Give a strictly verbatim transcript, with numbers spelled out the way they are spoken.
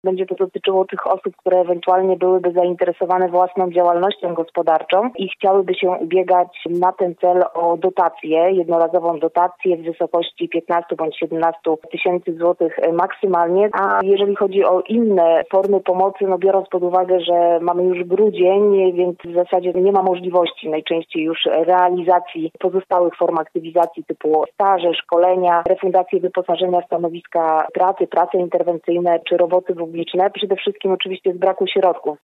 Będzie to dotyczyło tych osób, które ewentualnie byłyby zainteresowane własną działalnością gospodarczą i chciałyby się ubiegać na ten cel o dotację, jednorazową dotację w wysokości piętnaście bądź siedemnaście tysięcy złotych maksymalnie. A jeżeli chodzi o inne formy pomocy, no biorąc pod uwagę, że mamy już grudzień, więc w zasadzie nie ma możliwości najczęściej już realizacji pozostałych form aktywizacji typu staże, szkolenia, refundacje wyposażenia stanowiska pracy, prace interwencyjne czy roboty publiczne. Przede wszystkim oczywiście z braku środków.